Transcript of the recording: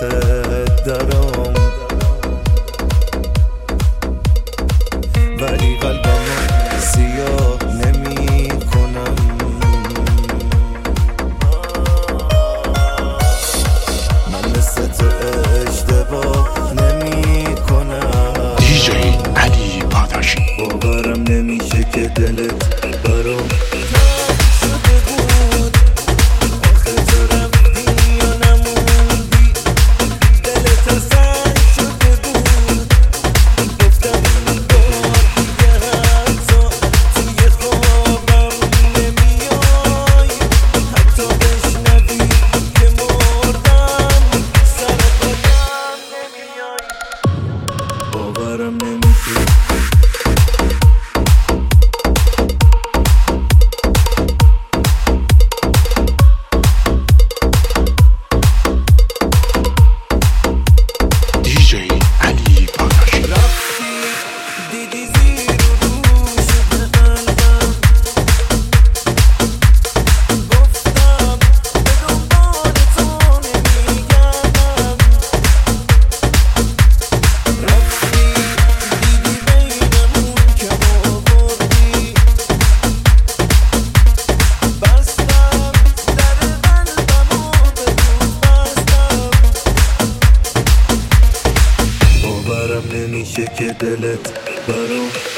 واسه دارم، ولی قلبمو سیاه نمی کنم. من مثل تو اشتباه نمی کنم. دیجی علی پاداشی. باورم نمیشه که دلت برام باورم نمیشه. دیجی علی پاداشی. رفتی دیدی زیر و رو شد قلبم، گفتم به دنبال تو نمیگردم. رفتی دیدی بینمون که آوردی، بستم در قلبمو به تو بستم. باورم نمیشه که دلت برام